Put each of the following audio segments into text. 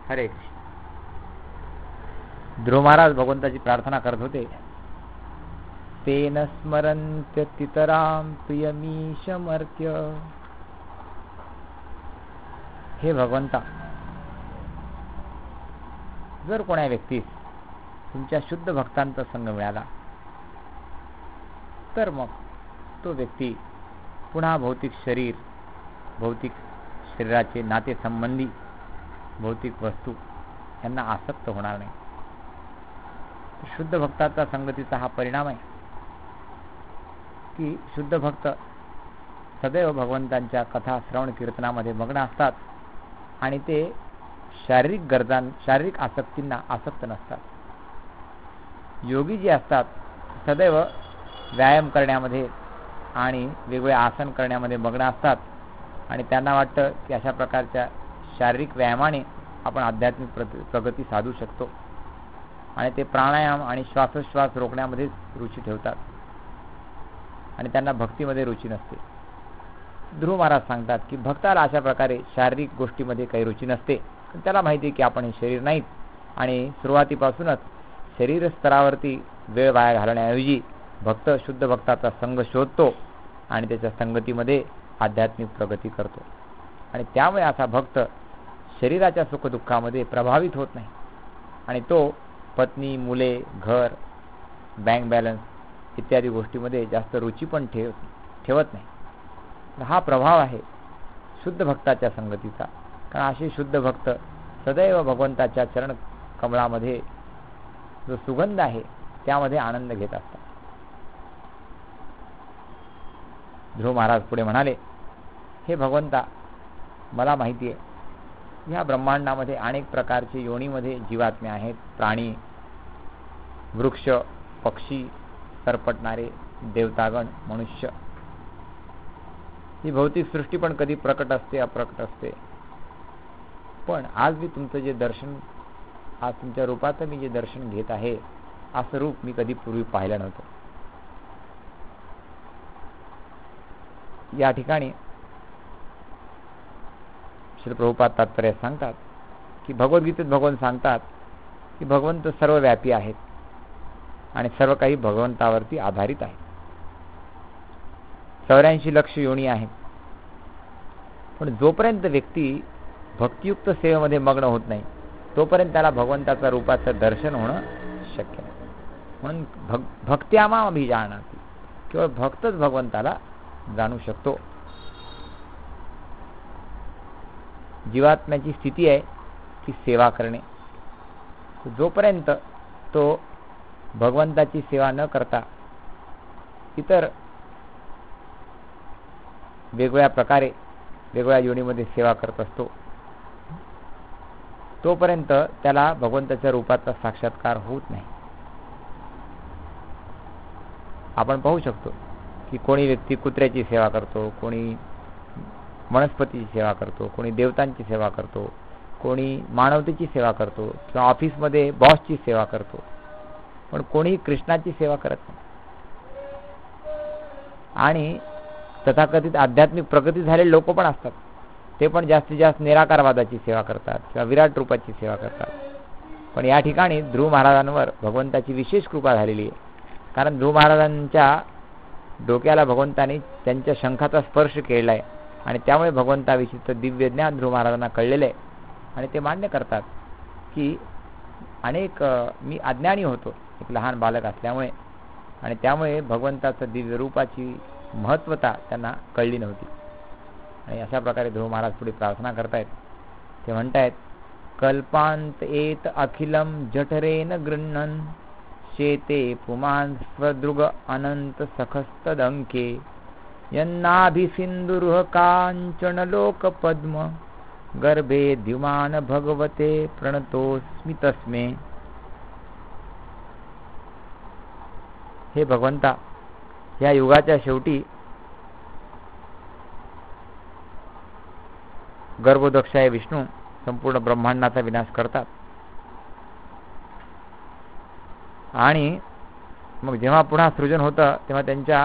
हरे कृष्ण. ध्रुव महाराज भगवंताची प्रार्थना करत होते. तेन स्मरन्त्यतितरां प्रियमीशमर्त्य. हे भगवंता, जर कोणा व्यक्तीस तुमच्या शुद्ध भक्तांचा संग मिळाला तर मग तो व्यक्ती पुन्हा भौतिक शरीर, भौतिक शरीराचे नातेसंबंधी भौतिक वस्तू यांना आसक्त होणार नाही. शुद्ध भक्ताचा संगतीचा हा परिणाम आहे की शुद्ध भक्त सदैव भगवंतांच्या कथा श्रवण कीर्तनामध्ये मग्न असतात आणि ते शारीरिक आसक्तींना आसक्त नसतात. योगी जे असतात सदैव व्यायाम करण्यामध्ये आणि वेगवेगळे आसन करण्यामध्ये मग्न असतात आणि त्यांना वाटतं की अशा प्रकारच्या शारीरिक व्यायामाने आपण आध्यात्मिक प्रगती साधू शकतो आणि ते प्राणायाम आणि श्वासोच्छ्वास रोखण्यामध्ये रुची ठेवतात आणि त्यांना भक्तीमध्ये रुची नसते. ध्रुव महाराज सांगतात की भक्ताला अशा प्रकारे शारीरिक गोष्टीमध्ये काही रुची नसते. त्याला माहिती आहे की आपण हे शरीर नाहीत आणि सुरुवातीपासूनच शरीर स्तरावरती वेळ वाया घालण्याऐवजी भक्त शुद्ध भक्ताचा संग शोधतो आणि त्याच्या संगतीमध्ये आध्यात्मिक प्रगती करतो आणि त्यामुळे असा भक्त शरीराच्या सुखदुःखामध्ये प्रभावित होत नाही आणि तो पत्नी, मुले, घर, बँक बॅलन्स इत्यादी गोष्टीमध्ये जास्त रुची पण ठेवत नाही. हा प्रभाव आहे शुद्ध भक्ताच्या संगतीचा. कारण असे शुद्ध भक्त सदैव भगवंताच्या चरण कमळामध्ये जो सुगंध आहे त्यामध्ये आनंद घेत असतात. ध्रुव महाराज पुढे म्हणाले, हे भगवंता, मला माहिती आहे ह्या ब्रह्मांडामध्ये अनेक प्रकारचे योनीमध्ये जीवात्मे आहेत. प्राणी, वृक्ष, पक्षी, सरपटणारे, देवतागण, मनुष्य. ही भौतिक सृष्टी पण कधी प्रकट असते, अप्रकट असते. पण आज मी तुमचं जे दर्शन, आज तुमच्या रूपाचं मी जे दर्शन घेत आहे असं रूप मी कधी पूर्वी पाहिलं नव्हतं. या ठिकाणी श्री प्रभुपाद तात्पर्य सांगतात की भगवद्गीतेत भगवान सांगतात की भगवंत सर्वव्यापी आहेत आणि सर्व काही भगवंतावरती आधारित आहे. 84 लक्ष योनी आहेत. पण जोपर्यंत व्यक्ती भक्तियुक्त सेवेमध्ये मग्न होत नाही तोपर्यंत त्याला भगवंताच्या रूपाचं दर्शन होणं शक्य नाही. म्हणून भक्त्यामा अभिजानाति, केवळ भक्तच भगवंताला जाणू शकतो. जीवात्म्याची स्थिती आहे की सेवा करणे. जोपर्यंत तो भगवंताची सेवा न करता इतर वेगवेगळ्या प्रकारे वेगवेगळ्या योनीमध्ये सेवा करत असतो तोपर्यंत त्याला भगवंताच्या रूपाचा साक्षात्कार होत नाही. आपण पाहू शकतो की कोणी व्यक्ती कुत्र्याची सेवा करतो, कोणी वनस्पतीची सेवा करतो, कोणी देवतांची सेवा करतो, कोणी मानवतेची सेवा करतो किंवा ऑफिसमध्ये बॉसची सेवा करतो, पण कोणी कृष्णाची सेवा करत नाही. आणि तथाकथित आध्यात्मिक प्रगती झालेले लोक पण असतात, ते पण जास्तीत जास्त निराकारवादाची सेवा करतात किंवा विराट रूपाची सेवा करतात. पण या ठिकाणी ध्रुव महाराजांवर भगवंताची विशेष कृपा झालेली आहे. कारण ध्रुव महाराजांच्या डोक्याला भगवंताने त्यांच्या शंखाचा स्पर्श केला आहे आणि त्यामुळे भगवंताविषयीचं दिव्य ज्ञान ध्रुव महाराजांना कळलेलं आहे आणि ते मान्य करतात की मी अज्ञानी होतो एक लहान बालक असल्यामुळे आणि त्यामुळे भगवंताचं दिव्य रूपाची महत्त्वता त्यांना कळली नव्हती. आणि अशा प्रकारे ध्रुव महाराज पुढे प्रार्थना करतायत. ते म्हणतायत, कल्पांत एत अखिलम जठरेन गृह्णन् शेते पुमान् स्वदृग अनंत सखस्तदंके यन्नाभिसिंधुरुह कांचन लोक पद्म गर्भे द्युमान भगवते प्रणतोस्मि तस्मे. हे भगवंता, या युगाच्या शेवटी गर्भोदक्षाय विष्णू संपूर्ण ब्रह्मांडाचा विनाश करतात आणि मग जेव्हा पुन्हा सृजन होतं तेव्हा त्यांच्या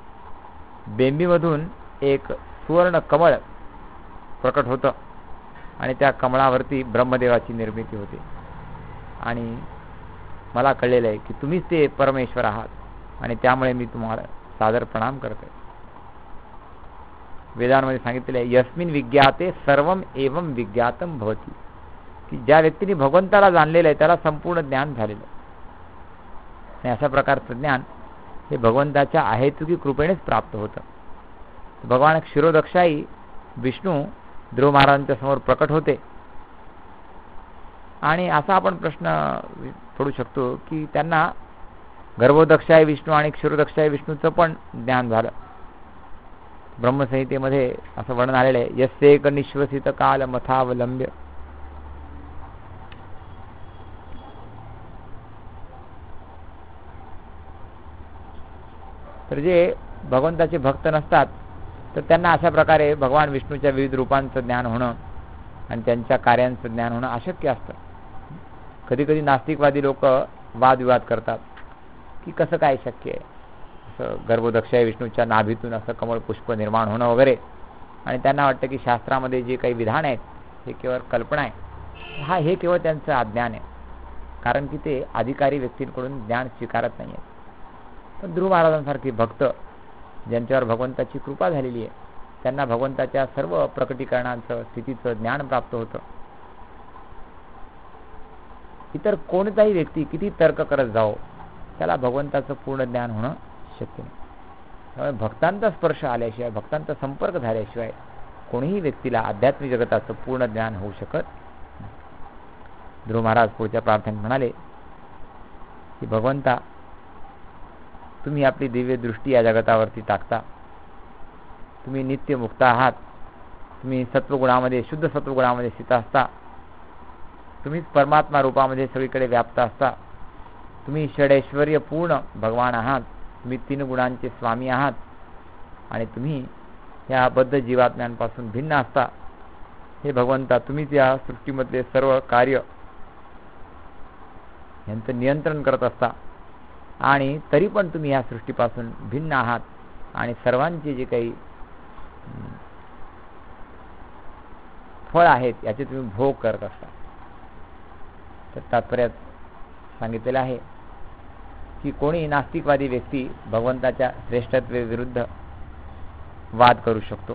बेंबीमधून एक सुवर्ण कमळ प्रकट होतं आणि त्या कमळावरती ब्रह्मदेवाची निर्मिती होते. आणि मला कळलेलं आहे की तुम्हीच ते परमेश्वर आहात आणि त्यामुळे मी तुम्हाला सादर प्रणाम करतोय. वेदांमध्ये सांगितलेले आहे यस्मिन विज्ञाते सर्वम एवं विज्ञातम भवती, की ज्या व्यक्तीने भगवंताला जाणलेलं आहे त्याला संपूर्ण ज्ञान झालेलं आहे. आणि अशा प्रकारचं ज्ञान हे भगवंताच्या अहेतुकी कृपेनेच प्राप्त होतं. भगवान क्षीरोदक्षाई विष्णू ध्रुव महाराजांच्या समोर प्रकट होते. आणि असा आपण प्रश्न पडू शकतो की त्यांना गर्भोदक्षाई विष्णू आणि क्षीरोदक्षाई विष्णूचं पण ज्ञान झालं. ब्रह्मसंहितेमध्ये असं वर्णन आलेलं आहे यस्येक निश्वसित काल मथावलंब्य. तर जे भगवंताचे भक्त नसतात तर त्यांना अशा प्रकारे भगवान विष्णूच्या विविध रूपांचं ज्ञान होणं आणि त्यांच्या कार्यांचं ज्ञान होणं अशक्य असतं. कधी कधी नास्तिकवादी लोक वादविवाद करतात की कसं काय शक्य आहे, असं गर्भोदक्षाई विष्णूच्या नाभीतून असं कमळ पुष्प निर्माण होणं वगैरे. आणि त्यांना वाटतं की शास्त्रामध्ये जे काही विधान आहेत हे केवळ कल्पना आहे. हे केवळ त्यांचं अज्ञान आहे, कारण की ते अधिकारी व्यक्तींकडून ज्ञान स्वीकारत नाही आहेत. पण ध्रुव महाराजांसारखे भक्त ज्यांच्यावर भगवंताची कृपा झालेली आहे त्यांना भगवंताच्या सर्व प्रकटीकरणांचं स्थितीचं ज्ञान प्राप्त होतं. इतर कोणताही व्यक्ती किती तर्क करत जाओ त्याला भगवंताचं पूर्ण ज्ञान होणं शक्य नाही. त्यामुळे भक्तांचा स्पर्श आल्याशिवाय, भक्तांचा संपर्क झाल्याशिवाय कोणीही व्यक्तीला आध्यात्मिक जगताचं पूर्ण ज्ञान होऊ शकत नाही. ध्रुव महाराज पुढच्या प्रार्थनेत म्हणाले की भगवंता, तुम्ही आपली दिव्य दृष्टी या जगतावरती टाकता. तुम्ही नित्य मुक्त आहात. तुम्ही सत्वगुणामध्ये, शुद्ध सत्वगुणामध्ये स्थित असता. तुम्हीच परमात्मा रूपामध्ये सगळीकडे व्याप्त असता. तुम्ही षडैश्वर्य पूर्ण भगवान आहात. तुम्ही 3 गुणांचे स्वामी आहात आणि तुम्ही या बद्ध जीवात्म्यांपासून भिन्न असता. हे भगवंता, तुम्हीच या सृष्टीमधले सर्व कार्य यांचं नियंत्रण करत असता आणि तरी पण तुम्ही या सृष्टीपासून भिन्न आहात आणि सर्वांचे जे काही फळ आहेत याचे तुम्ही भोग करत असता. तर तात्पर्यात सांगितलेलं आहे की कोणी नास्तिकवादी व्यक्ती भगवंताच्या श्रेष्ठत्वेविरुद्ध वाद करू शकतो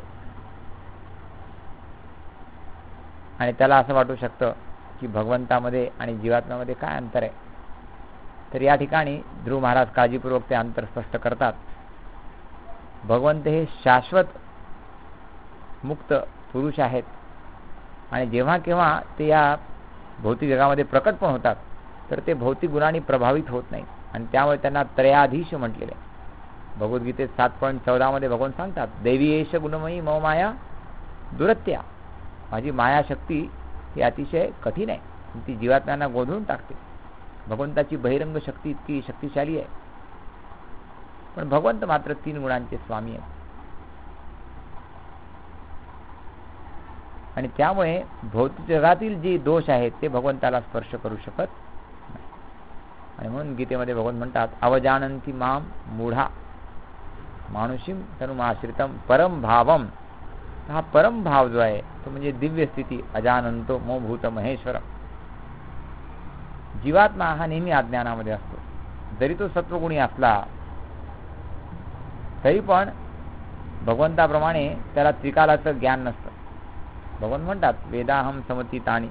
आणि त्याला असं वाटू शकतं की भगवंतामध्ये आणि जीवात्म्यामध्ये काय अंतर आहे. तर या ठिकाणी ध्रुव महाराज काळजीपूर्वक ते अंतर स्पष्ट करतात. भगवंत हे शाश्वत मुक्त पुरुष आहेत आणि जेव्हा केव्हा ते या भौतिक जगामध्ये प्रकट पण होतात तर ते भौतिक गुणांनी प्रभावित होत नाही आणि त्यामुळे त्यांना त्रयाधीश म्हटलेले आहे. भगवद्गीतेत 7.14 मध्ये भगवान सांगतात दैवी एष गुणमयी मम माया दुरत्या. माझी मायाशक्ती ही अतिशय कठीण आहे, ती जीवात्म्यांना गोंधळून टाकते. भगवंताची बहिरंग शक्ती इतकी शक्तिशाली आहे, पण भगवंत मात्र 3 गुणांचे स्वामी आहेत आणि त्यामुळे भौतिक जगातील जे दोष आहेत ते भगवंताला स्पर्श करू शकत नाही. आणि म्हणून गीतेमध्ये भगवान म्हणतात अवजानंती माम मूढा मानुषीम तनुमाश्रितम परम भावम. हा परम भाव जो आहे तो म्हणजे दिव्य स्थिती अजानंतो मो भूत महेश्वरम. जीवात्मा हा नेहमी अज्ञानामध्ये असतो. जरी तो सत्वगुणी असला तरी पण भगवंताप्रमाणे त्याला त्रिकालाचं ज्ञान नसतं. भगवान म्हणतात वेदाहम समतीतानी.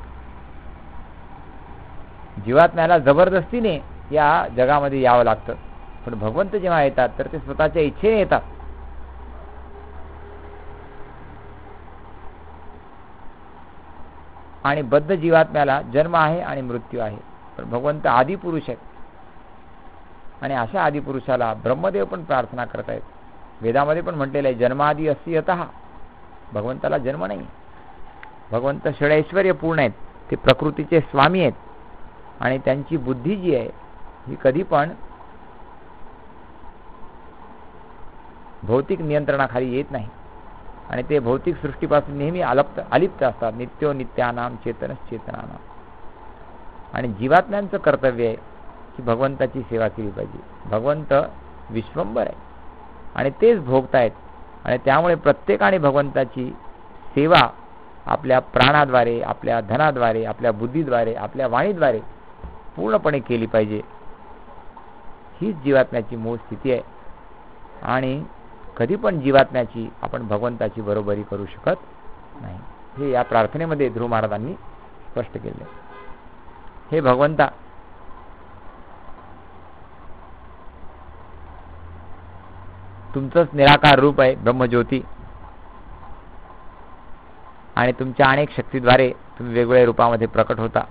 जीवात्म्याला जबरदस्तीने या जगामध्ये यावं लागतं, पण भगवंत जेव्हा येतात तर ते स्वतःच्या इच्छेने येतात. आणि बद्ध जीवात्म्याला जन्म आहे आणि मृत्यू आहे, पण भगवंत आदिपुरुष आहेत आणि अशा आदिपुरुषाला ब्रह्मदेव पण प्रार्थना करतायत. वेदामध्ये पण म्हटलेलं आहे जन्मादी अस्ति यतः. भगवंताला जन्म नाही. भगवंत षडैश्वर्य पूर्ण आहेत, ते प्रकृतीचे स्वामी आहेत आणि त्यांची बुद्धी जी आहे ही कधी पण भौतिक नियंत्रणाखाली येत नाही आणि ते भौतिक सृष्टीपासून नेहमी अलिप्त असतात. नित्यो नित्यानाम चेतनश्चेतनानाम. आणि जीवात्म्यांचं कर्तव्य आहे की भगवंताची सेवा केली पाहिजे. भगवंत विश्वंभर आहे आणि तेच भोगतायत आणि त्यामुळे प्रत्येकाने भगवंताची सेवा आपल्या प्राणाद्वारे, आपल्या धनाद्वारे, आपल्या बुद्धीद्वारे, आपल्या वाणीद्वारे पूर्णपणे केली पाहिजे. हीच जीवात्म्याची मूळ स्थिती आहे. आणि कधी पण जीवात्म्याची आपण भगवंताची बरोबरी करू शकत नाही. हे या प्रार्थनेमध्ये ध्रुव महाराजांनी स्पष्ट केले. हे भगवंता, तुमचंच निराकार रूप आहे ब्रह्मज्योती, आणि तुमच्या अनेक शक्तीद्वारे तुम्ही वेगवेगळ्या रूपामध्ये प्रकट होता.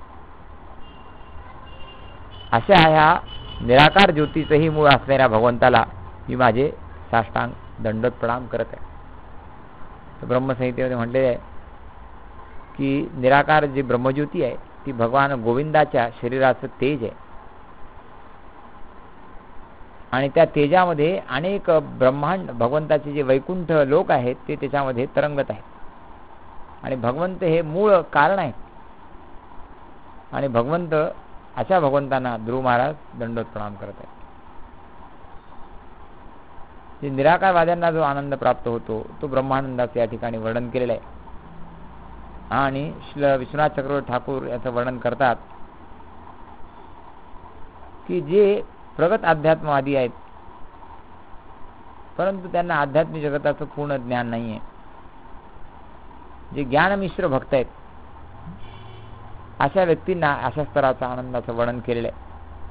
अशा ह्या निराकार ज्योतीचंही मूळ असणाऱ्या भगवंताला मी माझे साष्टांग दंडवत प्रणाम करत आहे. ब्रह्मसंहितेमध्ये म्हटलेले आहे की निराकार जी ब्रह्मज्योती आहे ती भगवान गोविंदाच्या शरीराचं तेज आहे, आणि त्या तेजामध्ये अनेक ब्रह्मांड भगवंताचे जे वैकुंठ लोक आहेत ते त्याच्यामध्ये तरंगत आहेत. आणि भगवंत हे मूळ कारण आहे. आणि भगवंत, अशा भगवंतांना ध्रुव महाराज दंडवत प्रणाम करत आहेत. जे निराकारवाद्यांना जो आनंद प्राप्त होतो तो ब्रह्मानंदाचे या ठिकाणी वर्णन केलेलं आहे. आणि श्री विश्वनाथ चक्रवर्ती ठाकूर याचं वर्णन करतात की जे प्रगत अध्यात्मवादी आहेत परंतु त्यांना आध्यात्मिक जगताचं पूर्ण ज्ञान नाही आहे, जे ज्ञानमिश्र भक्त आहेत, अशा व्यक्तींना अशा स्तराचा आनंदाचं वर्णन केलेलं आहे.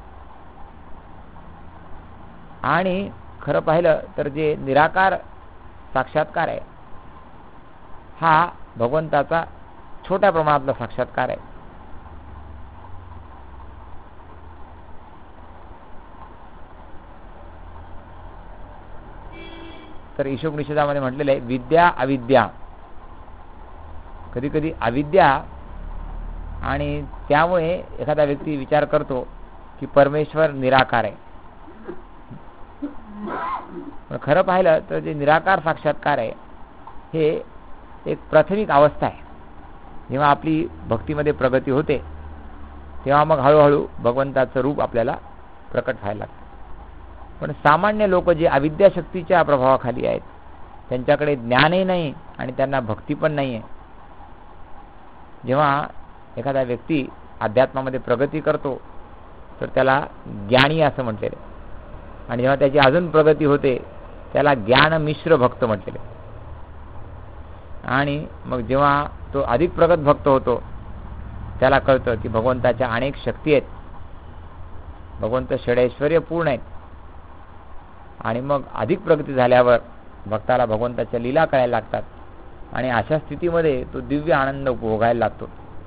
आणि खरं पाहिलं तर जे निराकार साक्षात्कार आहे हा भगवंताचा छोट्या प्रमाणातला साक्षात्कार आहे. तर ईशोपनिषदामध्ये म्हटलेलं आहे विद्या अविद्या. कधी कधी अविद्या आणि त्यामुळे एखादा व्यक्ती विचार करतो की परमेश्वर निराकार आहे. पण खरं पाहिलं तर जे निराकार साक्षात्कार आहे हे एक प्राथमिक अवस्था आहे. जेव्हा आपली भक्तीमध्ये प्रगती होते तेव्हा मग हळूहळू भगवंताचं रूप आपल्याला प्रकट व्हायला लागतं. पण सामान्य लोक जे अविद्या शक्तीच्या प्रभावाखाली आहेत त्यांच्याकडे ज्ञानही नाही आणि त्यांना भक्ती पण नाही आहे. जेव्हा एखादा व्यक्ती अध्यात्मामध्ये प्रगती करतो तर त्याला ज्ञानी असं म्हटलेलं आहे, आणि जेव्हा त्याची अजून प्रगती होते त्याला ज्ञानमिश्र भक्त म्हटलेले. आणि मग जेव्हा तो अधिक प्रगत भक्त होतो त्याला कळतं की भगवंताच्या अनेक शक्ती आहेत, भगवंत षडैश्वर्य पूर्ण आहेत. आणि मग अधिक प्रगती झाल्यावर भक्ताला भगवंताच्या लीला कळायला लागतात आणि अशा स्थितीमध्ये तो दिव्य आनंद उपभोगायला लागतो.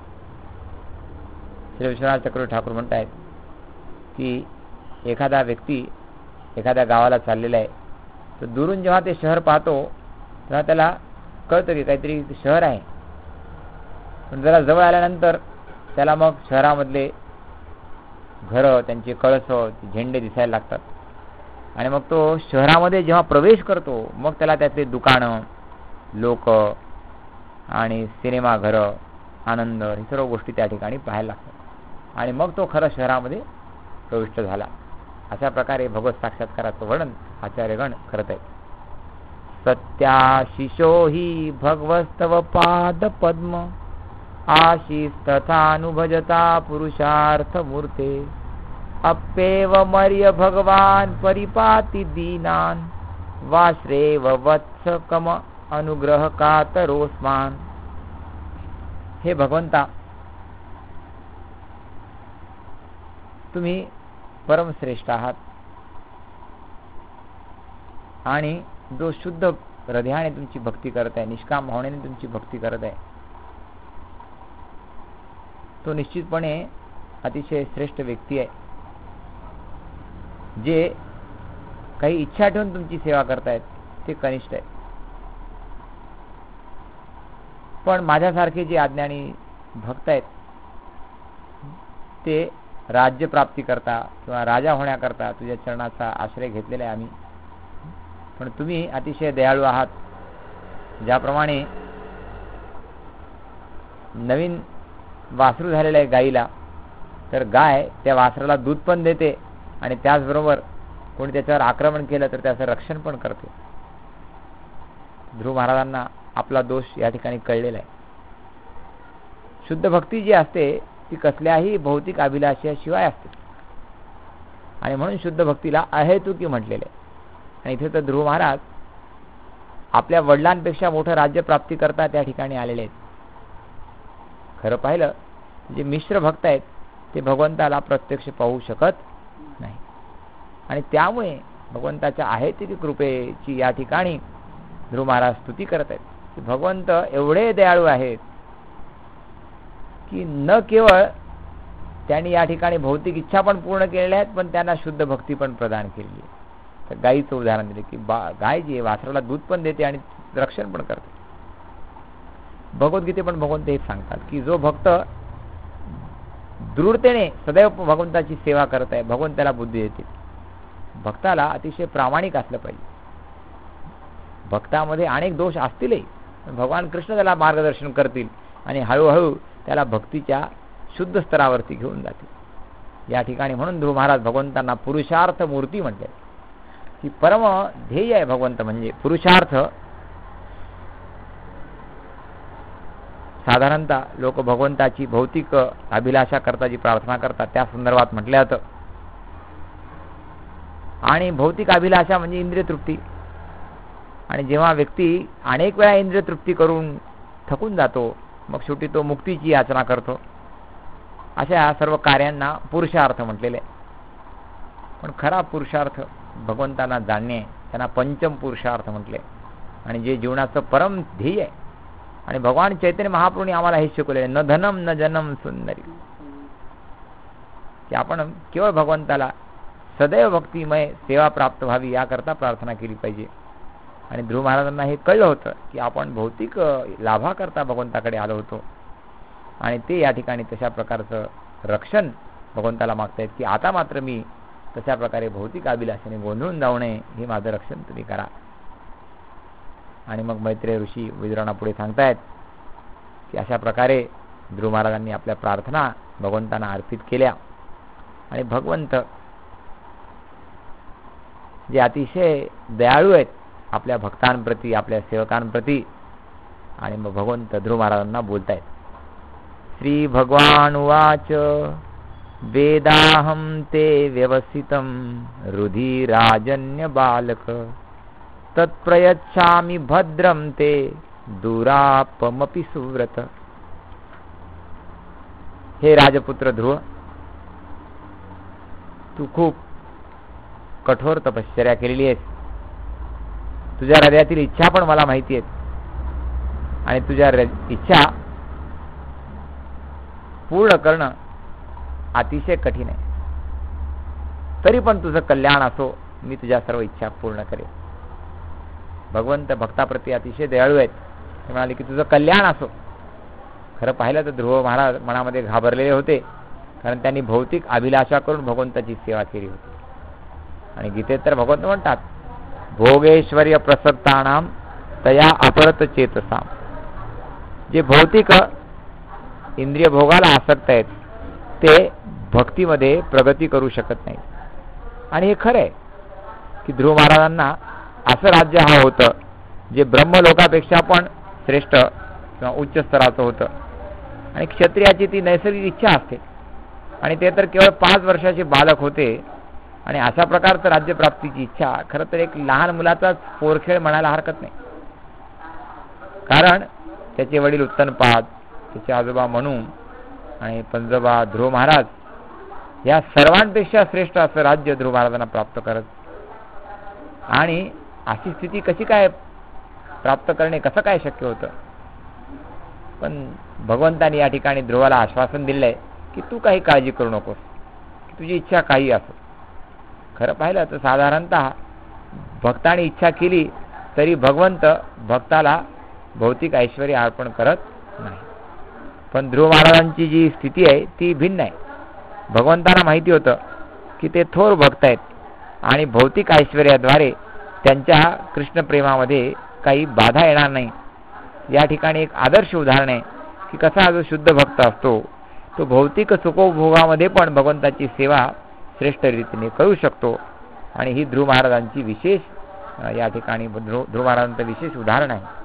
श्री विश्वनाथ चक्रवर्ती ठाकूर म्हणतात की एखादा व्यक्ती एखाद्या गावाला चाललेला आहे तर दुरून जेव्हा ते शहर पाहतो तेव्हा त्याला कळतं की काहीतरी शहर आहे. पण जरा जवळ आल्यानंतर त्याला मग शहरामधले घरं, त्यांचे कळस, झेंडे दिसायला लागतात. आणि मग तो शहरामध्ये जेव्हा प्रवेश करतो मग त्याला त्यातले दुकानं, लोक आणि सिनेमाघरं, आनंद, ही सर्व गोष्टी त्या ठिकाणी पाहायला लागतात. आणि मग तो खरं शहरामध्ये प्रविष्ट झाला. अशा प्रकारे भगवत साक्षात्काराचं वर्णन आचार्यगण करत आहेत. सत्याशिषो हि भगवस्तव पाद पद्म आशिस्तथानुभजता पुरुषार्थ मूर्ते अप्येव मर्य भगवान परिपाति दीनान वाश्रेव वत्स कम अनुग्रह कातरोस्मान. हे भगवंता, तुम्ही परमश्रेष्ठ आहात आणि जो शुद्ध हृदयाने तुमची भक्ती करत आहे, निष्काम भावनेने तुमची भक्ती करत आहे, तो निश्चितपणे अतिशय श्रेष्ठ व्यक्ती आहे. जे काही इच्छा ठेवून तुमची सेवा करतायत ते कनिष्ठ आहे. पण माझ्यासारखे जे अज्ञानी भक्त आहेत ते राज्य प्राप्ती करता किंवा राजा होण्याकरता तुझ्या चरणाचा आश्रय घेतलेला आहे आम्ही. पण तुम्ही अतिशय दयाळू आहात. ज्याप्रमाणे नवीन वासरू झालेलं आहे गाईला, तर गाय त्या वासराला दूध पण देते आणि त्याचबरोबर कोणी त्याच्यावर आक्रमण केलं तर त्याचं रक्षण पण करते. ध्रुव महाराजांना आपला दोष या ठिकाणी कळलेला आहे. शुद्ध भक्ती जी असते ती कसल्याही भौतिक अभिलाषाशिवाय असते आणि म्हणून शुद्ध भक्तीला अहेतुकी म्हटलेले. आणि इथे तर ध्रुव महाराज आपल्या वडिलांपेक्षा मोठं राज्य प्राप्ती करता त्या ठिकाणी आलेले आहेत. खरं पाहिलं जे मिश्र भक्त आहेत ते भगवंताला प्रत्यक्ष पाहू शकत नाही आणि त्यामुळे भगवंताच्या अहेतुकी कृपेची या ठिकाणी ध्रुव महाराज स्तुती करत आहेत की भगवंत एवढे दयाळू आहेत की न केवळ त्यांनी या ठिकाणी भौतिक इच्छा पण पूर्ण केलेल्या आहेत पण त्यांना शुद्ध भक्ती पण प्रदान केलेली आहे. तर गायीचं उदाहरण दिले की गाय जी आहे वासराला दूध पण देते आणि रक्षण पण करते. भगवद्गीते पण भगवंत हेच सांगतात की जो भक्त दृढतेने सदैव भगवंताची सेवा करत आहे भगवंत त्याला बुद्धी देते. भक्ताला अतिशय प्रामाणिक असलं पाहिजे. भक्तामध्ये अनेक दोष असतीलही भगवान कृष्ण त्याला मार्गदर्शन करतील आणि हळूहळू त्याला भक्तीच्या शुद्ध स्तरावरती घेऊन जातील. या ठिकाणी म्हणून ध्रुव महाराज भगवंतांना पुरुषार्थ मूर्ती म्हणते की परम ध्येय आहे भगवंत म्हणजे पुरुषार्थ. साधारणतः लोक भगवंताची भौतिक अभिलाषा करता जी प्रार्थना करतात त्या संदर्भात म्हटलं जातं. आणि भौतिक अभिलाषा म्हणजे इंद्रिय तृप्ती. आणि जेव्हा व्यक्ती अनेक वेळा इंद्रिय तृप्ती करून थकून जातो मग शेवटी तो मुक्तीची याचना करतो. अशा सर्व कार्यांना पुरुषार्थ म्हटलेले. पण खरा पुरुषार्थ भगवंतांना जाणणे त्यांना पंचम पुरुषार्थ म्हटले. आणि जे जीवनाचं परम ध्येय आहे आणि भगवान चैतन्य महाप्रभूंनी आम्हाला हे शिकवले न धनम न जनम सुंदरी की आपण केवळ भगवंताला सदैव भक्तिमय सेवा प्राप्त व्हावी याकरता प्रार्थना केली पाहिजे. आणि ध्रुव महाराजांना हे कळलं होतं की आपण भौतिक लाभाकरता भगवंताकडे आलो होतो आणि ते या ठिकाणी तशा प्रकारचं रक्षण भगवंताला मागतायत की आता मात्र मी तशा प्रकारे भौतिक अभिलाषेने गोंधळून जाऊ नये हे माझं रक्षण तुम्ही करा. आणि मग मैत्रेय ऋषी विदुरांना पुढे सांगतायत की अशा प्रकारे ध्रुव महाराजांनी आपल्या प्रार्थना भगवंतांना अर्पित केल्या आणि भगवंत जे अतिशय दयाळू आहेत आपल्या भक्तांप्रती आपल्या सेवकांप्रती. आणि मग भगवंत ध्रुव महाराजांना बोलतायत. श्री भगवान उवाच वेदाहं ते व्यवसितं हृदि राजन्य बालक तत्प्रयच्छामि भद्रं ते दुरापमपि सुव्रत. हे राजपुत्र ध्रुव तू खूप कठोर तपश्चर्या केलेली आहेस. तुझ्या हृदयातील इच्छा पण मला माहिती आहेत आणि तुझ्या इच्छा पूर्ण करणं अतिशय कठीण आहे. तरी पण तुझं कल्याण असो मी तुझ्या सर्व इच्छा पूर्ण करेन. भगवंत भक्ताप्रती अतिशय दयाळू आहेत. ते म्हणाले की तुझं कल्याण असो. खरं पाहिलं तर ध्रुव महाराज मनामध्ये घाबरलेले होते कारण त्यांनी भौतिक अभिलाषा करून भगवंताची सेवा केली होती. आणि गीतेत तर भगवंत म्हणतात भोगेश्वर्य प्रसक्तानाम तया अपरत चेतसाम. जे भौतिक इंद्रिय भोगाला आसक्त आहेत ते भक्तीमध्ये प्रगती करू शकत नाही. आणि हे खरं आहे की ध्रुव महाराजांना असं राज्य हवं होतं जे ब्रह्मलोकापेक्षा पण श्रेष्ठ किंवा उच्च स्तराचं होतं. आणि क्षत्रियाची ती नैसर्गिक इच्छा असते आणि ते तर केवळ 5 वर्षाचे बालक होते. आणि अशा प्रकारचं राज्यप्राप्तीची इच्छा खरं तर एक लहान मुलाचाच पोरखेळ म्हणायला हरकत नाही. कारण त्याचे वडील उत्तनपाद त्याचे आजोबा म्हणू आणि पंजोबा ध्रुव महाराज या सर्वांपेक्षा श्रेष्ठ असं राज्य ध्रुव महाराजांना प्राप्त करत. आणि अशी स्थिती कशी काय प्राप्त करणे कसं काय शक्य होतं. पण भगवंतांनी या ठिकाणी ध्रुवाला आश्वासन दिलंय की तू काही काळजी करू नकोस की तुझी इच्छा काही असो. खरं पाहिलं तर साधारणतः भक्ताने इच्छा केली तरी भगवंत भक्ताला भौतिक ऐश्वर्य अर्पण करत नाही. पण ध्रुव महाराजांची जी स्थिती आहे ती भिन्न आहे. भगवंतांना माहिती होतं की ते थोर भक्त आहेत आणि भौतिक ऐश्वर्याद्वारे त्यांच्या कृष्ण प्रेमामध्ये काही बाधा येणार नाही. या ठिकाणी एक आदर्श उदाहरण आहे की कसा जो शुद्ध भक्त असतो तो भौतिक सुखोभोगामध्ये पण भगवंताची सेवा श्रेष्ठ रीतीने करू शकतो. आणि ही ध्रुव महाराजांची विशेष या ठिकाणी ध्रुव महाराजांचं विशेष उदाहरण आहे.